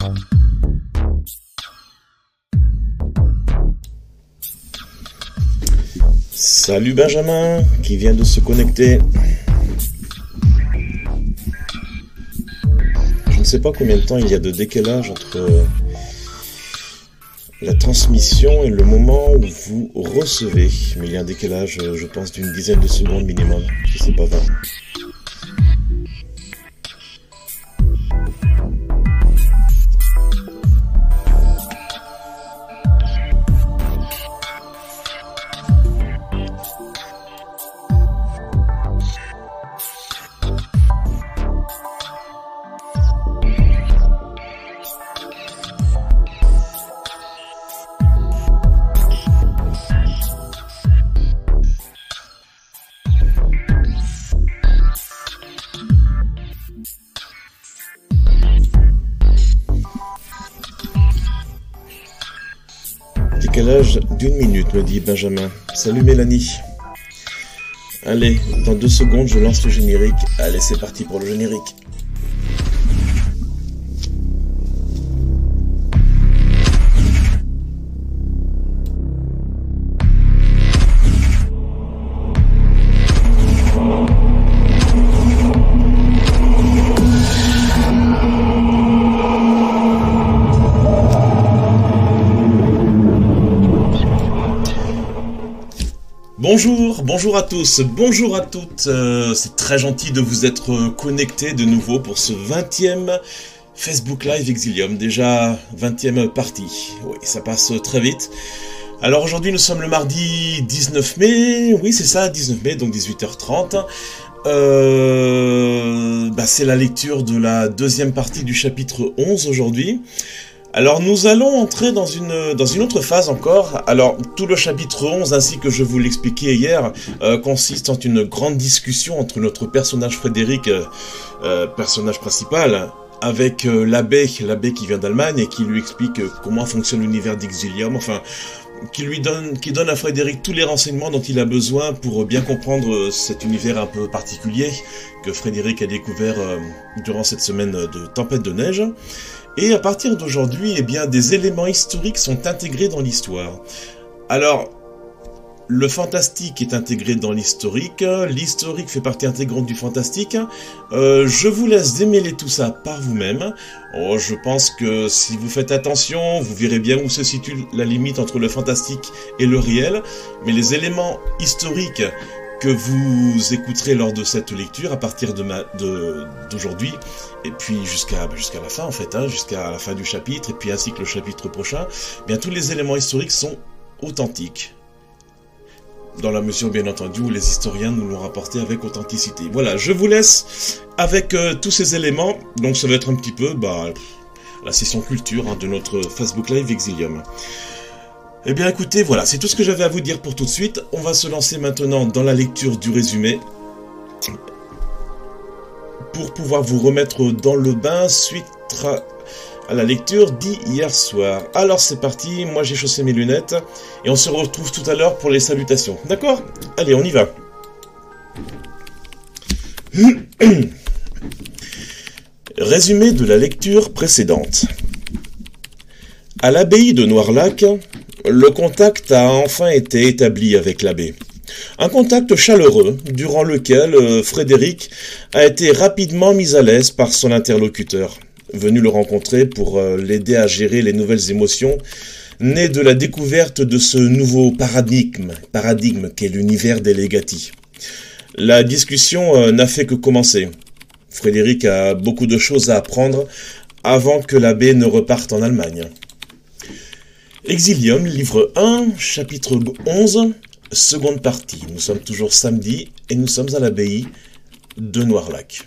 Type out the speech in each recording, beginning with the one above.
Salut Benjamin, qui vient de se connecter. Je ne sais pas combien de temps il y a de décalage entre la transmission et le moment où vous recevez. Mais il y a un décalage, je pense, d'une dizaine de secondes minimum, si c'est pas 20. Décalage d'une minute, me dit Benjamin. Salut Mélanie. Allez, dans 2 secondes, je lance le générique. Allez, c'est parti pour le générique. Bonjour à tous, bonjour à toutes, c'est très gentil de vous être connectés de nouveau pour ce 20e Facebook Live Exilium, déjà 20e partie, oui ça passe très vite. Alors aujourd'hui nous sommes le mardi 19 mai, oui c'est ça, 19 mai, donc 18h30, c'est la lecture de la 2e partie du chapitre 11 aujourd'hui. Alors nous allons entrer dans une autre phase encore. Alors tout le chapitre 11, ainsi que je vous l'expliquais hier, consiste en une grande discussion entre notre personnage Frédéric, personnage principal, avec l'abbé qui vient d'Allemagne et qui lui explique comment fonctionne l'univers d'Exilium, enfin qui donne à Frédéric tous les renseignements dont il a besoin pour bien comprendre cet univers un peu particulier que Frédéric a découvert durant cette semaine de tempête de neige. Et à partir d'aujourd'hui, eh bien, des éléments historiques sont intégrés dans l'histoire. Alors, le fantastique est intégré dans l'historique fait partie intégrante du fantastique. Je vous laisse démêler tout ça par vous-même. Oh, je pense que si vous faites attention, vous verrez bien où se situe la limite entre le fantastique et le réel. Mais les éléments historiques que vous écouterez lors de cette lecture à partir d'aujourd'hui et puis jusqu'à la fin en fait, jusqu'à la fin du chapitre et puis ainsi que le chapitre prochain, bien tous les éléments historiques sont authentiques. Dans la mesure bien entendu où les historiens nous l'ont rapporté avec authenticité. Voilà, je vous laisse avec tous ces éléments, donc ça va être un petit peu la session culture de notre Facebook Live Exilium. Eh bien écoutez, voilà, c'est tout ce que j'avais à vous dire pour tout de suite. On va se lancer maintenant dans la lecture du résumé pour pouvoir vous remettre dans le bain suite à la lecture d'hier soir. Alors c'est parti, moi j'ai chaussé mes lunettes et on se retrouve tout à l'heure pour les salutations. D'accord ? Allez, on y va. Résumé de la lecture précédente. À l'abbaye de Noirlac, le contact a enfin été établi avec l'abbé. Un contact chaleureux, durant lequel Frédéric a été rapidement mis à l'aise par son interlocuteur, venu le rencontrer pour l'aider à gérer les nouvelles émotions nées de la découverte de ce nouveau paradigme qu'est l'univers des légati. La discussion n'a fait que commencer. Frédéric a beaucoup de choses à apprendre avant que l'abbé ne reparte en Allemagne. Exilium, livre 1, chapitre 11, seconde partie. Nous sommes toujours samedi et nous sommes à l'abbaye de Noirlac.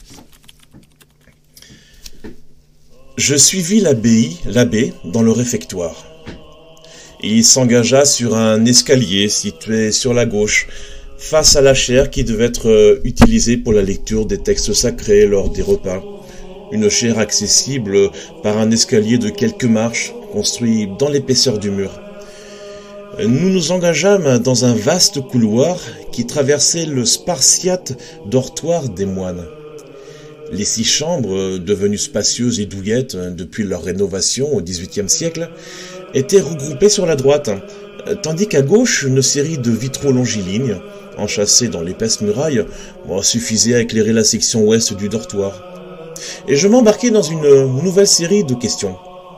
Je suivis l'abbé dans le réfectoire. Il s'engagea sur un escalier situé sur la gauche, face à la chaire qui devait être utilisée pour la lecture des textes sacrés lors des repas. Une chaire accessible par un escalier de quelques marches, construit dans l'épaisseur du mur. Nous nous engageâmes dans un vaste couloir qui traversait le spartiate dortoir des moines. Les 6 chambres, devenues spacieuses et douillettes depuis leur rénovation au XVIIIe siècle, étaient regroupées sur la droite, tandis qu'à gauche, une série de vitraux longilignes, enchâssés dans l'épaisse muraille, suffisait à éclairer la section ouest du dortoir. Et je m'embarquais dans une nouvelle série de questions.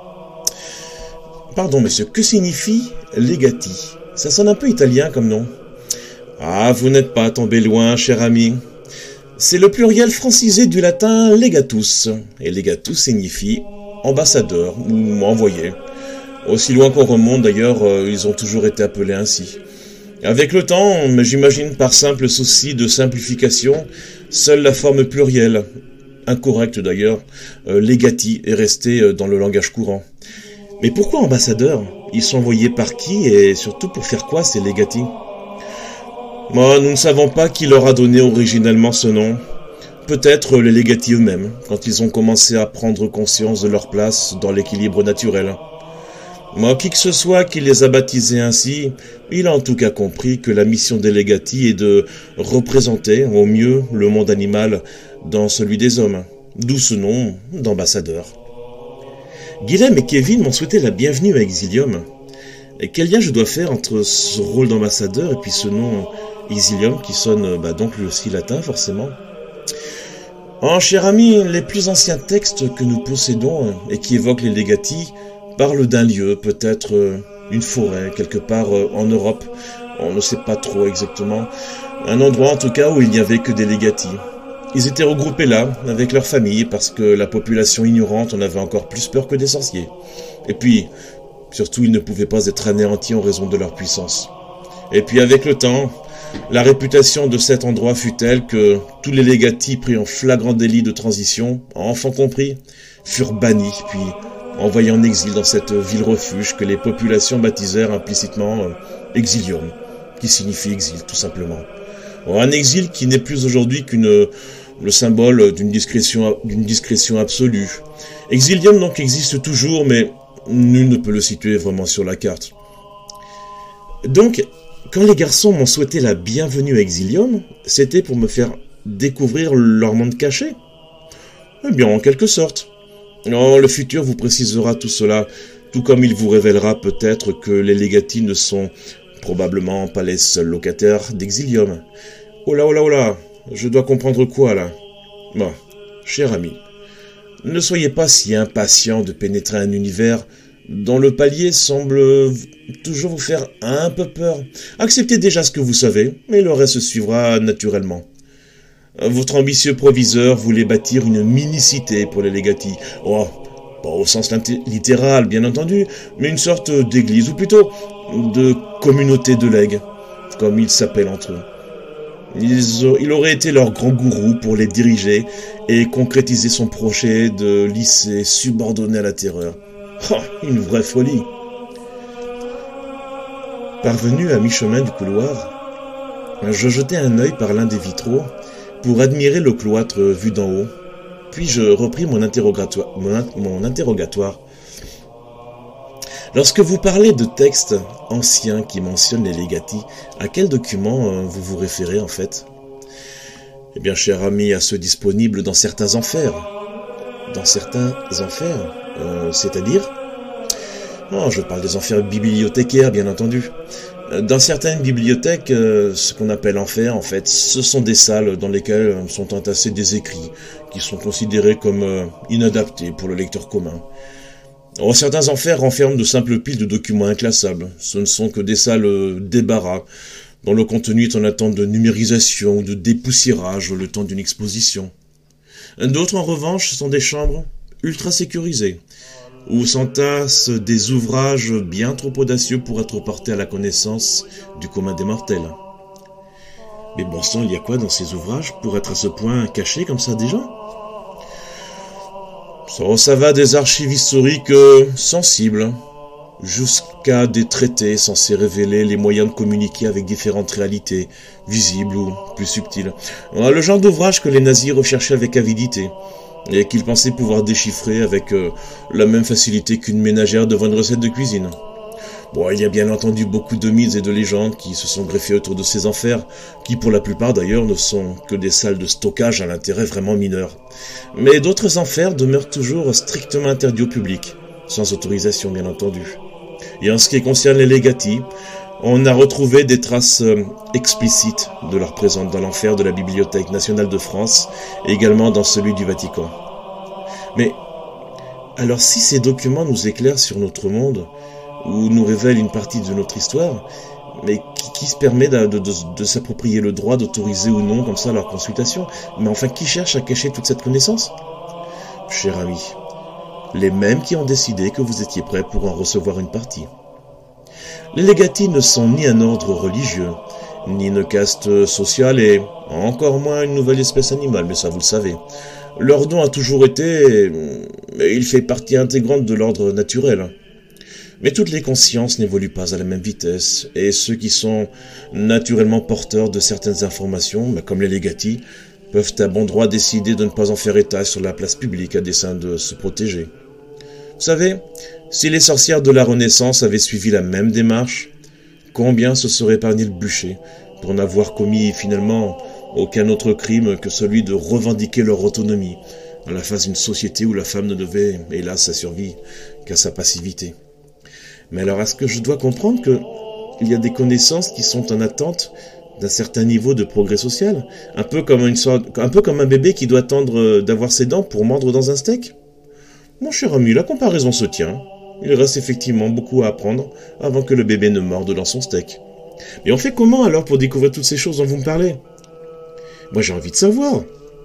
Pardon, monsieur, que signifie legati? Ça sonne un peu italien comme nom. Ah, vous n'êtes pas tombé loin, cher ami. C'est le pluriel francisé du latin legatus, et legatus signifie ambassadeur ou envoyé. Aussi loin qu'on remonte d'ailleurs, ils ont toujours été appelés ainsi. Avec le temps, j'imagine par simple souci de simplification, seule la forme plurielle, incorrecte d'ailleurs, legati, est restée dans le langage courant. Mais pourquoi ambassadeurs? Ils sont envoyés par qui et surtout pour faire quoi ces legati? Nous ne savons pas qui leur a donné originellement ce nom. Peut-être les legati eux-mêmes, quand ils ont commencé à prendre conscience de leur place dans l'équilibre naturel. Qui que ce soit qui les a baptisés ainsi, il a en tout cas compris que la mission des legati est de représenter au mieux le monde animal dans celui des hommes, d'où ce nom d'ambassadeur. Guilhem et Kevin m'ont souhaité la bienvenue à Exilium. Et quel lien je dois faire entre ce rôle d'ambassadeur et puis ce nom Exilium qui sonne donc lui aussi latin forcément? Cher ami, les plus anciens textes que nous possédons et qui évoquent les legati parlent d'un lieu, peut-être une forêt, quelque part en Europe, on ne sait pas trop exactement, un endroit en tout cas où il n'y avait que des legati. Ils étaient regroupés là, avec leur famille, parce que la population ignorante en avait encore plus peur que des sorciers. Et puis, surtout, ils ne pouvaient pas être anéantis en raison de leur puissance. Et puis, avec le temps, la réputation de cet endroit fut telle que tous les legati pris en flagrant délit de transition, enfants compris, furent bannis, puis envoyés en exil dans cette ville refuge que les populations baptisèrent implicitement Exilium, qui signifie exil, tout simplement. Un exil qui n'est plus aujourd'hui le symbole d'une discrétion absolue. Exilium donc existe toujours, mais nul ne peut le situer vraiment sur la carte. Donc, quand les garçons m'ont souhaité la bienvenue à Exilium, c'était pour me faire découvrir leur monde caché? Eh bien, en quelque sorte. Le futur vous précisera tout cela, tout comme il vous révélera peut-être que les legati ne sont probablement pas les seuls locataires d'Exilium. Oh là, je dois comprendre quoi là? Cher ami, ne soyez pas si impatient de pénétrer un univers dont le palier semble toujours vous faire un peu peur. Acceptez déjà ce que vous savez, et le reste suivra naturellement. Votre ambitieux proviseur voulait bâtir une mini-cité pour les legati. Pas au sens littéral, bien entendu, mais une sorte d'église, ou plutôt de communauté de legs, comme ils s'appellent entre eux. Il aurait été leur grand gourou pour les diriger et concrétiser son projet de lycée subordonné à la terreur. Une vraie folie. Parvenu à mi-chemin du couloir, je jetai un œil par l'un des vitraux pour admirer le cloître vu d'en haut. Puis je repris mon interrogatoire. Lorsque vous parlez de textes anciens qui mentionnent les legati, à quel document vous vous référez en fait? Eh bien, cher ami, à ceux disponibles dans certains enfers. Dans certains enfers? C'est-à-dire? Non, je parle des enfers bibliothécaires, bien entendu. Dans certaines bibliothèques, ce qu'on appelle enfers, en fait, ce sont des salles dans lesquelles sont entassés des écrits qui sont considérés comme inadaptés pour le lecteur commun. Certains enfers renferment de simples piles de documents inclassables. Ce ne sont que des salles débarras, dont le contenu est en attente de numérisation ou de dépoussiérage le temps d'une exposition. D'autres, en revanche, sont des chambres ultra sécurisées, où s'entassent des ouvrages bien trop audacieux pour être portés à la connaissance du commun des mortels. Mais bon sang, il y a quoi dans ces ouvrages pour être à ce point cachés comme ça déjà? Ça va des archives historiques sensibles, jusqu'à des traités censés révéler les moyens de communiquer avec différentes réalités, visibles ou plus subtiles. Le genre d'ouvrage que les nazis recherchaient avec avidité, et qu'ils pensaient pouvoir déchiffrer avec la même facilité qu'une ménagère devant une recette de cuisine. Bon, il y a bien entendu beaucoup de mythes et de légendes qui se sont greffés autour de ces enfers, qui pour la plupart d'ailleurs ne sont que des salles de stockage à l'intérêt vraiment mineur. Mais d'autres enfers demeurent toujours strictement interdits au public, sans autorisation bien entendu. Et en ce qui concerne les légati, on a retrouvé des traces explicites de leur présence dans l'enfer de la Bibliothèque nationale de France et également dans celui du Vatican. Mais alors si ces documents nous éclairent sur notre monde, ou nous révèlent une partie de notre histoire, mais qui se permet de s'approprier le droit d'autoriser ou non comme ça leur consultation, mais enfin qui cherche à cacher toute cette connaissance? Cher ami, les mêmes qui ont décidé que vous étiez prêts pour en recevoir une partie. Les légati ne sont ni un ordre religieux, ni une caste sociale et encore moins une nouvelle espèce animale, mais ça vous le savez. Leur don a toujours été, il fait partie intégrante de l'ordre naturel. Mais toutes les consciences n'évoluent pas à la même vitesse, et ceux qui sont naturellement porteurs de certaines informations, comme les légati, peuvent à bon droit décider de ne pas en faire état sur la place publique à dessein de se protéger. Vous savez, si les sorcières de la Renaissance avaient suivi la même démarche, combien se seraient épargné le bûcher pour n'avoir commis finalement aucun autre crime que celui de revendiquer leur autonomie à la face d'une société où la femme ne devait, hélas, sa survie qu'à sa passivité. Mais alors, est-ce que je dois comprendre qu'il y a des connaissances qui sont en attente d'un certain niveau de progrès social, un peu comme un bébé qui doit attendre d'avoir ses dents pour mordre dans un steak? Mon cher ami, la comparaison se tient. Il reste effectivement beaucoup à apprendre avant que le bébé ne morde dans son steak. Mais on fait comment alors pour découvrir toutes ces choses dont vous me parlez? Moi j'ai envie de savoir.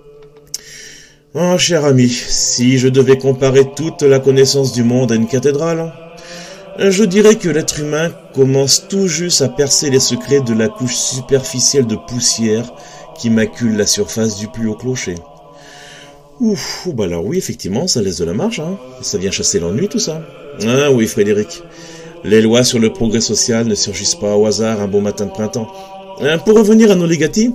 Oh, cher ami, si je devais comparer toute la connaissance du monde à une cathédrale, je dirais que l'être humain commence tout juste à percer les secrets de la couche superficielle de poussière qui macule la surface du plus haut clocher. Ouf, bah alors oui, effectivement, ça laisse de la marge, hein. Ça vient chasser l'ennui, tout ça. Ah oui, Frédéric. Les lois sur le progrès social ne surgissent pas au hasard un beau matin de printemps. Pour revenir à nos légati,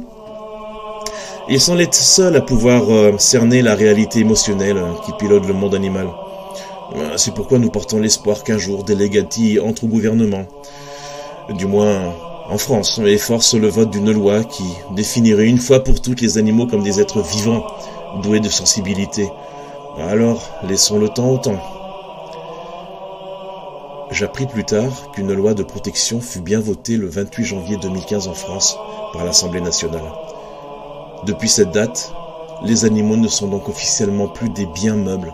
ils sont les seuls à pouvoir cerner la réalité émotionnelle qui pilote le monde animal. C'est pourquoi nous portons l'espoir qu'un jour des légati entrent au gouvernement, du moins en France, et forcent le vote d'une loi qui définirait une fois pour toutes les animaux comme des êtres vivants, doués de sensibilité. Alors, laissons le temps au temps. J'appris plus tard qu'une loi de protection fut bien votée le 28 janvier 2015 en France par l'Assemblée nationale. Depuis cette date, les animaux ne sont donc officiellement plus des biens meubles.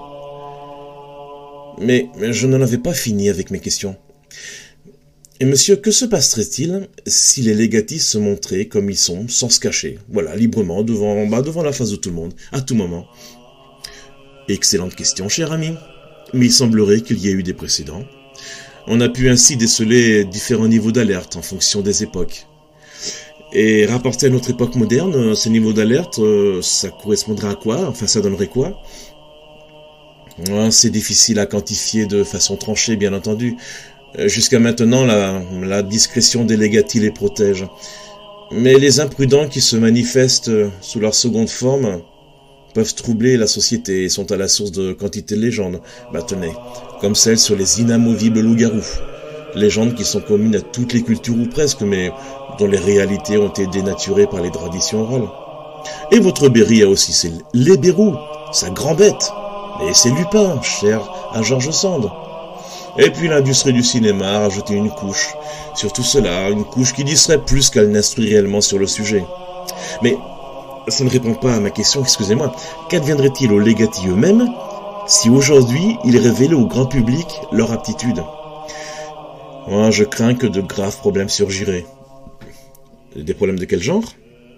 Mais je n'en avais pas fini avec mes questions. Et monsieur, que se passerait-il si les légati se montraient comme ils sont, sans se cacher, voilà, librement, devant la face de tout le monde, à tout moment? Excellente question, cher ami. Mais il semblerait qu'il y ait eu des précédents. On a pu ainsi déceler différents niveaux d'alerte en fonction des époques. Et rapporté à notre époque moderne, ces niveaux d'alerte, ça correspondrait à quoi? Enfin, ça donnerait quoi? C'est difficile à quantifier de façon tranchée, bien entendu. Jusqu'à maintenant, la discrétion des légati les protège. Mais les imprudents qui se manifestent sous leur seconde forme peuvent troubler la société et sont à la source de quantité de légendes. Bah tenez, comme celle sur les inamovibles loups-garous. Légendes qui sont communes à toutes les cultures ou presque, mais dont les réalités ont été dénaturées par les traditions orales. Et votre Berry a aussi ses lébérous, sa grand-bête. Et c'est Lupin, cher à George Sand. Et puis l'industrie du cinéma a rajouté une couche sur tout cela, une couche qui disserait plus qu'elle n'instruit réellement sur le sujet. Mais ça ne répond pas à ma question, excusez-moi. Qu'adviendrait-il aux légati eux-mêmes si aujourd'hui ils révélaient au grand public leur aptitude? Moi, je crains que de graves problèmes surgiraient. Des problèmes de quel genre?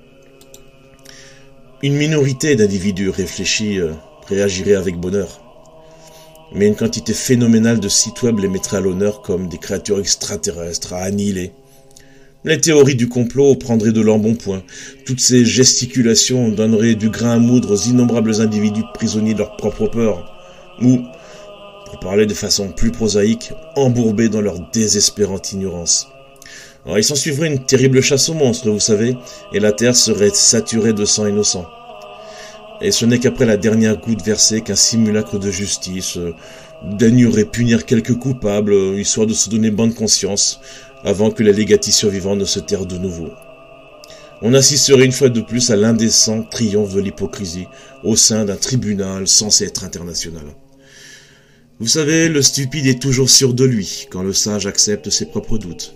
Une minorité d'individus réfléchis réagirait avec bonheur. Mais une quantité phénoménale de sites web les mettrait à l'honneur comme des créatures extraterrestres à annihiler. Les théories du complot prendraient de l'embonpoint. Toutes ces gesticulations donneraient du grain à moudre aux innombrables individus prisonniers de leur propre peur. Ou, pour parler de façon plus prosaïque, embourbés dans leur désespérante ignorance. Alors, il s'en suivrait une terrible chasse aux monstres, vous savez, et la terre serait saturée de sang innocent. Et ce n'est qu'après la dernière goutte versée qu'un simulacre de justice, daignerait punir quelques coupables, histoire de se donner bonne conscience, avant que les légati survivants ne se terrent de nouveau. On assisterait une fois de plus à l'indécent triomphe de l'hypocrisie au sein d'un tribunal censé être international. Vous savez, le stupide est toujours sûr de lui quand le sage accepte ses propres doutes.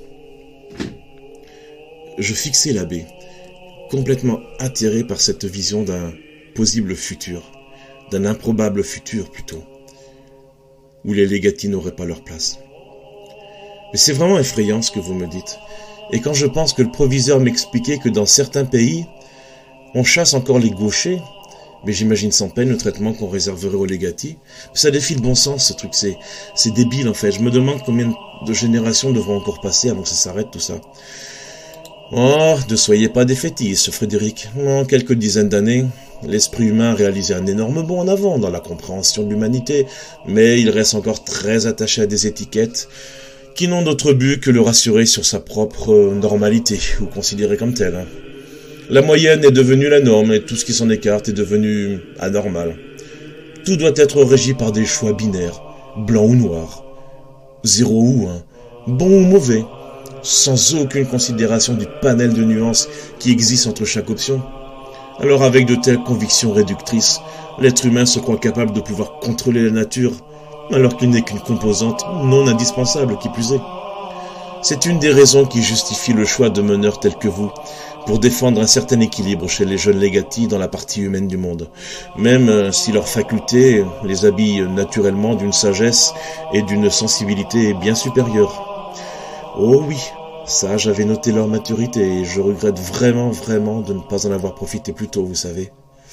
Je fixais l'abbé, complètement atterré par cette vision d'un possible futur, d'un improbable futur plutôt, où les légati n'auraient pas leur place. Mais c'est vraiment effrayant ce que vous me dites. Et quand je pense que le proviseur m'expliquait que dans certains pays, on chasse encore les gauchers, mais j'imagine sans peine le traitement qu'on réserverait aux légati. Ça défie le bon sens, ce truc, c'est débile en fait. Je me demande combien de générations devront encore passer avant que ça s'arrête tout ça. Oh, ne soyez pas défaitiste, Frédéric. En quelques dizaines d'années, l'esprit humain a réalisé un énorme bond en avant dans la compréhension de l'humanité, mais il reste encore très attaché à des étiquettes qui n'ont d'autre but que le rassurer sur sa propre normalité, ou considérée comme telle. La moyenne est devenue la norme, et tout ce qui s'en écarte est devenu anormal. Tout doit être régi par des choix binaires, blanc ou noir, 0 ou 1, bon ou mauvais, sans aucune considération du panel de nuances qui existe entre chaque option. Alors avec de telles convictions réductrices, l'être humain se croit capable de pouvoir contrôler la nature, alors qu'il n'est qu'une composante non indispensable qui plus est. C'est une des raisons qui justifie le choix de meneurs tels que vous, pour défendre un certain équilibre chez les jeunes légati dans la partie humaine du monde, même si leurs facultés les habillent naturellement d'une sagesse et d'une sensibilité bien supérieures. Oh oui, ça j'avais noté leur maturité et je regrette vraiment de ne pas en avoir profité plus tôt, vous savez.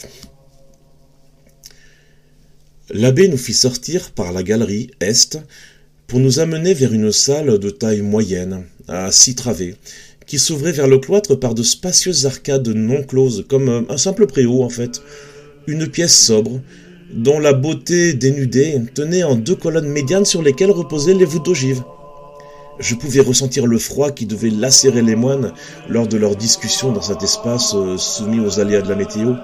L'abbé nous fit sortir par la galerie est pour nous amener vers une salle de taille moyenne, à 6 travées, qui s'ouvrait vers le cloître par de spacieuses arcades non closes, comme un simple préau en fait. Une pièce sobre, dont la beauté dénudée tenait en 2 colonnes médianes sur lesquelles reposaient les voûtes d'ogives. Je pouvais ressentir le froid qui devait lacérer les moines lors de leurs discussions dans cet espace soumis aux aléas de la météo.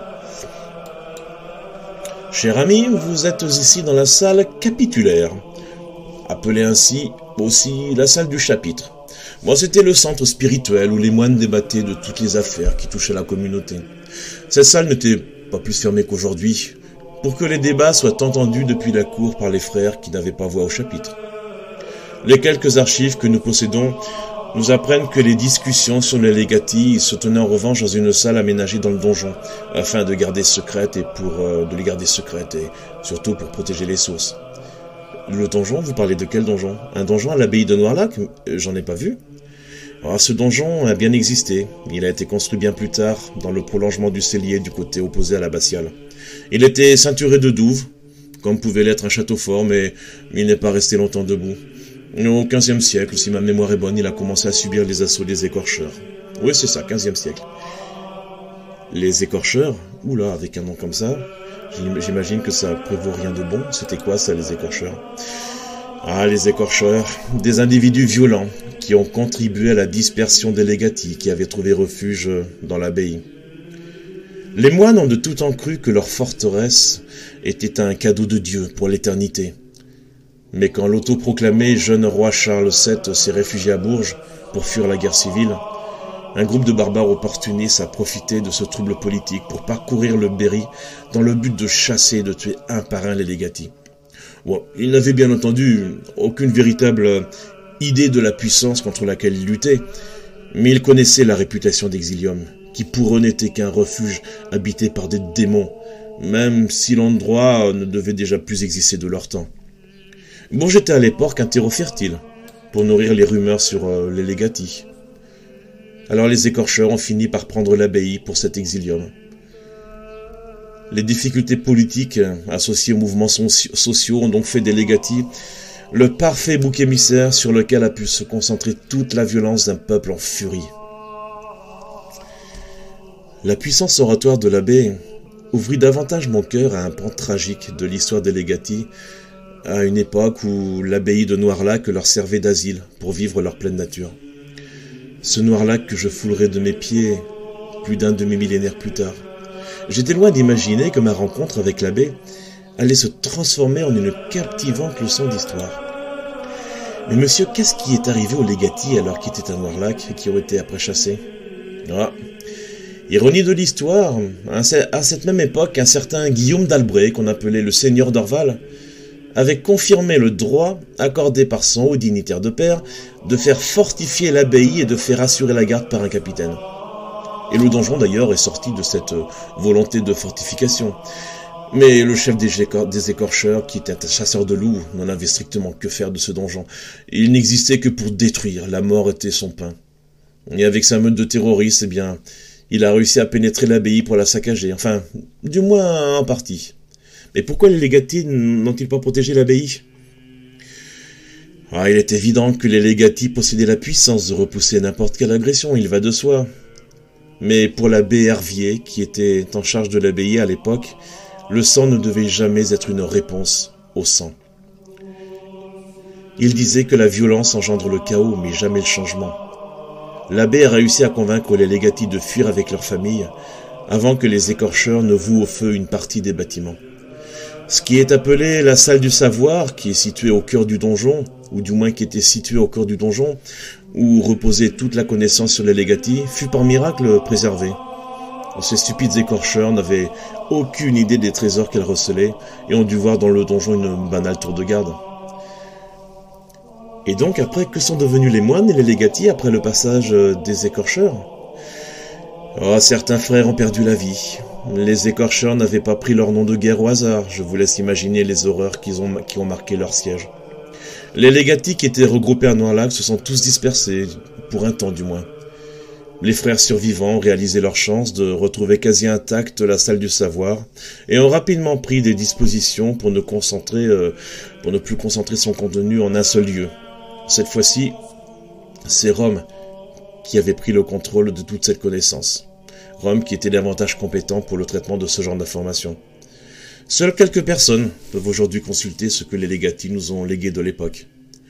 Cher ami, vous êtes ici dans la salle capitulaire, appelée ainsi aussi la salle du chapitre. Moi, c'était le centre spirituel où les moines débattaient de toutes les affaires qui touchaient la communauté. Cette salle n'était pas plus fermée qu'aujourd'hui, pour que les débats soient entendus depuis la cour par les frères qui n'avaient pas voix au chapitre. Les quelques archives que nous possédons nous apprennent que les discussions sur les légati se tenaient en revanche dans une salle aménagée dans le donjon, afin de garder secrète de les garder secrètes et surtout pour protéger les sources. Le donjon, vous parlez de quel donjon? Un donjon à l'abbaye de Noirlac? J'en ai pas vu. Alors, ce donjon a bien existé. Il a été construit bien plus tard, dans le prolongement du cellier du côté opposé à l'abbatiale. Il était ceinturé de douves, comme pouvait l'être un château fort, mais il n'est pas resté longtemps debout. Au XVe siècle, si ma mémoire est bonne, il a commencé à subir les assauts des écorcheurs. Oui, c'est ça, XVe siècle. Les écorcheurs? Oula, avec un nom comme ça, j'imagine que ça prévaut rien de bon. C'était quoi ça, les écorcheurs? Ah, les écorcheurs, des individus violents qui ont contribué à la dispersion des légati qui avaient trouvé refuge dans l'abbaye. Les moines ont de tout temps cru que leur forteresse était un cadeau de Dieu pour l'éternité. Mais quand l'autoproclamé jeune roi Charles VII s'est réfugié à Bourges pour fuir la guerre civile, un groupe de barbares opportunistes a profité de ce trouble politique pour parcourir le Berry dans le but de chasser et de tuer un par un les légati. Bon, ils n'avaient bien entendu aucune véritable idée de la puissance contre laquelle ils luttaient, mais ils connaissaient la réputation d'Exilium, qui pour eux n'était qu'un refuge habité par des démons, même si l'endroit ne devait déjà plus exister de leur temps. Bon, j'étais à l'époque un terreau fertile pour nourrir les rumeurs sur les légati. Alors les écorcheurs ont fini par prendre l'abbaye pour cet exilium. Les difficultés politiques associées aux mouvements sociaux ont donc fait des légati le parfait bouc émissaire sur lequel a pu se concentrer toute la violence d'un peuple en furie. La puissance oratoire de l'abbé ouvrit davantage mon cœur à un pan tragique de l'histoire des légati, à une époque où l'abbaye de Noirlac leur servait d'asile pour vivre leur pleine nature. Ce Noirlac que je foulerai de mes pieds plus d'un demi-millénaire plus tard. J'étais loin d'imaginer que ma rencontre avec l'abbé allait se transformer en une captivante leçon d'histoire. Mais monsieur, qu'est-ce qui est arrivé aux Legati alors qu'ils étaient à Noirlac et qui ont été après chassés? Ah. Ironie de l'histoire, à cette même époque, un certain Guillaume d'Albret, qu'on appelait le seigneur d'Orval, avait confirmé le droit accordé par son haut dignitaire de père de faire fortifier l'abbaye et de faire assurer la garde par un capitaine. Et le donjon d'ailleurs est sorti de cette volonté de fortification. Mais le chef des écorcheurs, qui était un chasseur de loups, n'en avait strictement que faire de ce donjon. Il n'existait que pour détruire, la mort était son pain. Et avec sa meute de terroristes, eh bien, il a réussi à pénétrer l'abbaye pour la saccager, enfin, du moins en partie. Mais pourquoi les Legati n'ont-ils pas protégé l'abbaye? Il est évident que les Legati possédaient la puissance de repousser n'importe quelle agression, il va de soi. Mais pour l'abbé Hervier, qui était en charge de l'abbaye à l'époque, le sang ne devait jamais être une réponse au sang. Il disait que la violence engendre le chaos, mais jamais le changement. L'abbé a réussi à convaincre les Legati de fuir avec leur famille, avant que les écorcheurs ne vouent au feu une partie des bâtiments. Ce qui est appelé la salle du savoir, qui est située au cœur du donjon, ou du moins qui était située au cœur du donjon, où reposait toute la connaissance sur les Legati, fut par miracle préservée. Ces stupides écorcheurs n'avaient aucune idée des trésors qu'elles recelaient, et ont dû voir dans le donjon une banale tour de garde. Et donc après, que sont devenus les moines et les Legati après le passage des écorcheurs? Certains frères ont perdu la vie. Les écorcheurs n'avaient pas pris leur nom de guerre au hasard, je vous laisse imaginer les horreurs qui ont marqué leur siège. Les Legati qui étaient regroupés à Noirlac se sont tous dispersés, pour un temps du moins. Les frères survivants ont réalisé leur chance de retrouver quasi intacte la salle du savoir et ont rapidement pris des dispositions pour ne plus concentrer son contenu en un seul lieu. Cette fois-ci, c'est Rome qui avait pris le contrôle de toute cette connaissance. Rome qui était davantage compétent pour le traitement de ce genre d'informations. Seules quelques personnes peuvent aujourd'hui consulter ce que les Legati nous ont légué de l'époque.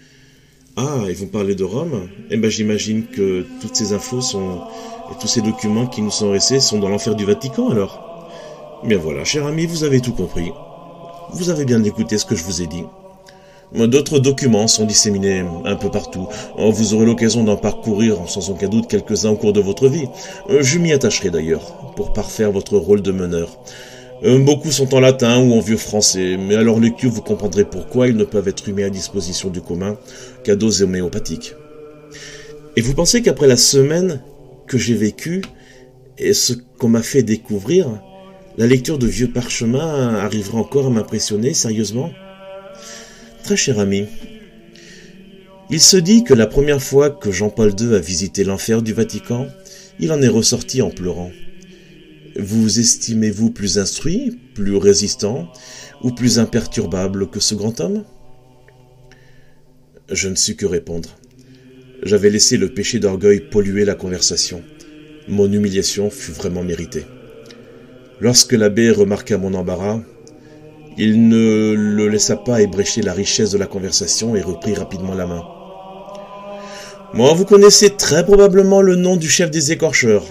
Et vous parlez de Rome? J'imagine que toutes ces infos et tous ces documents qui nous sont restés sont dans l'enfer du Vatican, alors. Bien voilà, cher ami, vous avez tout compris. Vous avez bien écouté ce que je vous ai dit. D'autres documents sont disséminés un peu partout. Vous aurez l'occasion d'en parcourir sans aucun doute quelques-uns au cours de votre vie. Je m'y attacherai d'ailleurs, pour parfaire votre rôle de meneur. Beaucoup sont en latin ou en vieux français, mais à leur lecture vous comprendrez pourquoi ils ne peuvent être mis à disposition du commun qu'à dose homéopathique. Et vous pensez qu'après la semaine que j'ai vécue et ce qu'on m'a fait découvrir, la lecture de vieux parchemins arrivera encore à m'impressionner sérieusement? Très cher ami, il se dit que la première fois que Jean-Paul II a visité l'enfer du Vatican, il en est ressorti en pleurant. Vous estimez-vous plus instruit, plus résistant ou plus imperturbable que ce grand homme? Je ne sus que répondre. J'avais laissé le péché d'orgueil polluer la conversation. Mon humiliation fut vraiment méritée. Lorsque l'abbé remarqua mon embarras, il ne le laissa pas ébrécher la richesse de la conversation et reprit rapidement la main. Vous connaissez très probablement le nom du chef des écorcheurs.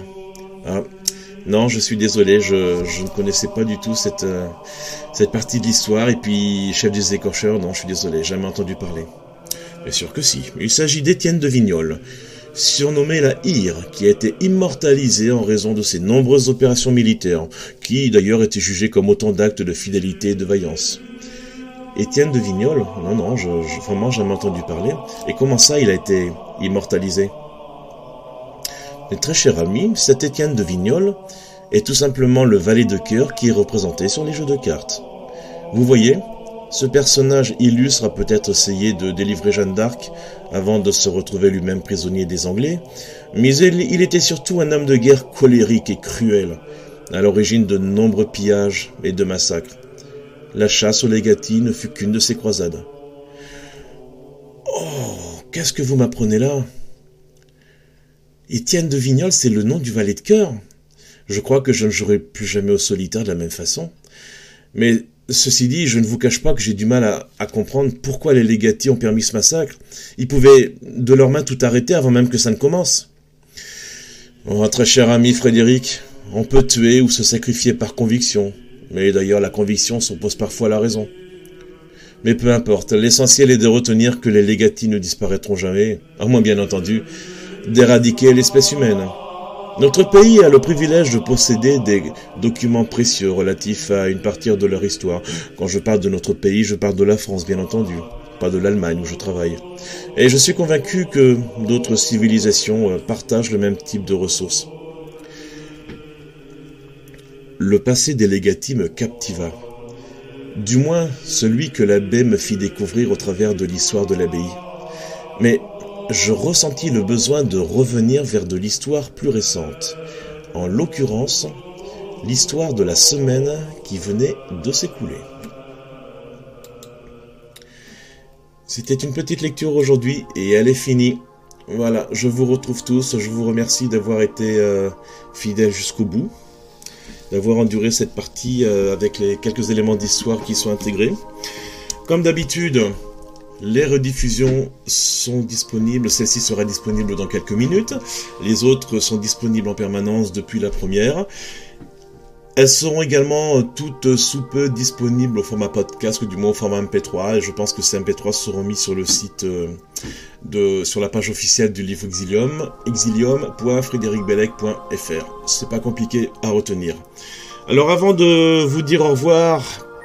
Non, je suis désolé, je ne connaissais pas du tout cette partie de l'histoire, et puis chef des écorcheurs, non, je suis désolé, jamais entendu parler. Bien sûr que si, il s'agit d'Étienne de Vignoles, surnommé la Hire, qui a été immortalisé en raison de ses nombreuses opérations militaires, qui d'ailleurs étaient jugées comme autant d'actes de fidélité et de vaillance. Étienne de Vignoles? Non, je vraiment jamais entendu parler. Et comment ça, il a été immortalisé? Mais très cher ami, cet Étienne de Vignoles est tout simplement le valet de cœur qui est représenté sur les jeux de cartes. Vous voyez, ce personnage illustre a peut-être essayé de délivrer Jeanne d'Arc avant de se retrouver lui-même prisonnier des Anglais, mais il était surtout un homme de guerre colérique et cruel, à l'origine de nombreux pillages et de massacres. La chasse aux Legati ne fut qu'une de ses croisades. Oh, qu'est-ce que vous m'apprenez là? Étienne de Vignoles, c'est le nom du valet de cœur. Je crois que je ne jouerai plus jamais au solitaire de la même façon. Mais ceci dit, je ne vous cache pas que j'ai du mal à comprendre pourquoi les Legati ont permis ce massacre. Ils pouvaient de leurs mains tout arrêter avant même que ça ne commence. Très cher ami Frédéric, on peut tuer ou se sacrifier par conviction, Mais d'ailleurs, la conviction s'oppose parfois à la raison. Mais peu importe, l'essentiel est de retenir que les légati ne disparaîtront jamais, à moins bien entendu d'éradiquer l'espèce humaine. Notre pays a le privilège de posséder des documents précieux relatifs à une partie de leur histoire. Quand je parle de notre pays, je parle de la France, bien entendu, pas de l'Allemagne où je travaille. Et je suis convaincu que d'autres civilisations partagent le même type de ressources. Le passé des légati me captiva. Du moins, celui que l'abbé me fit découvrir au travers de l'histoire de l'abbaye. Mais je ressentis le besoin de revenir vers de l'histoire plus récente. En l'occurrence, l'histoire de la semaine qui venait de s'écouler. C'était une petite lecture aujourd'hui et elle est finie. Voilà, je vous retrouve tous. Je vous remercie d'avoir été fidèles jusqu'au bout, d'avoir enduré cette partie avec les quelques éléments d'histoire qui sont intégrés. Comme d'habitude, les rediffusions sont disponibles. Celle-ci sera disponible dans quelques minutes. Les autres sont disponibles en permanence depuis la première. Elles seront également toutes sous peu disponibles au format podcast, ou du moins au format MP3. Et je pense que ces MP3 seront mis sur le site sur la page officielle du livre Exilium, exilium.frédéricbellec.fr. C'est pas compliqué à retenir. Alors avant de vous dire au revoir,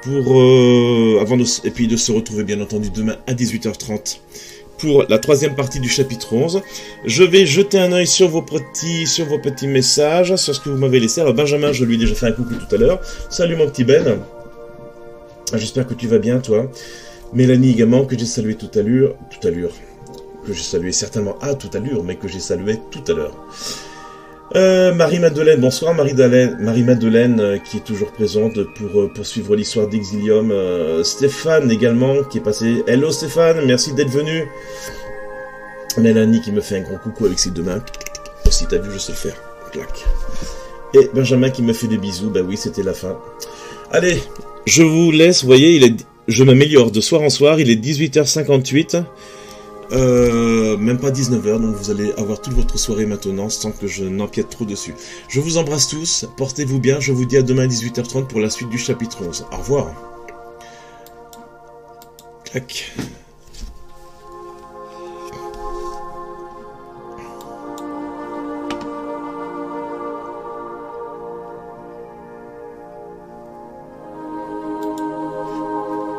et puis de se retrouver bien entendu demain à 18h30 pour la troisième partie du chapitre 11, je vais jeter un œil sur vos petits messages, sur ce que vous m'avez laissé. Alors Benjamin, je lui ai déjà fait un coucou tout à l'heure. Salut mon petit Ben. J'espère que tu vas bien, toi. Mélanie également, que j'ai salué tout à l'heure. Que j'ai salué certainement à toute allure, mais que j'ai salué tout à l'heure. Marie-Madeleine, bonsoir Marie-Madeleine qui est toujours présente pour poursuivre l'histoire d'Exilium. Stéphane également qui est passé. Hello Stéphane, merci d'être venu. Mélanie qui me fait un grand coucou avec ses deux mains. Si t'as vu, je sais le faire. Clac. Et Benjamin qui me fait des bisous. Bah oui, c'était la fin. Allez, je vous laisse. Vous voyez, je m'améliore de soir en soir. Il est 18h58. Même pas 19h, donc vous allez avoir toute votre soirée maintenant sans que je n'empiète trop dessus. Je vous embrasse tous, portez-vous bien, je vous dis à demain à 18h30 pour la suite du chapitre 11. Au revoir. Clac.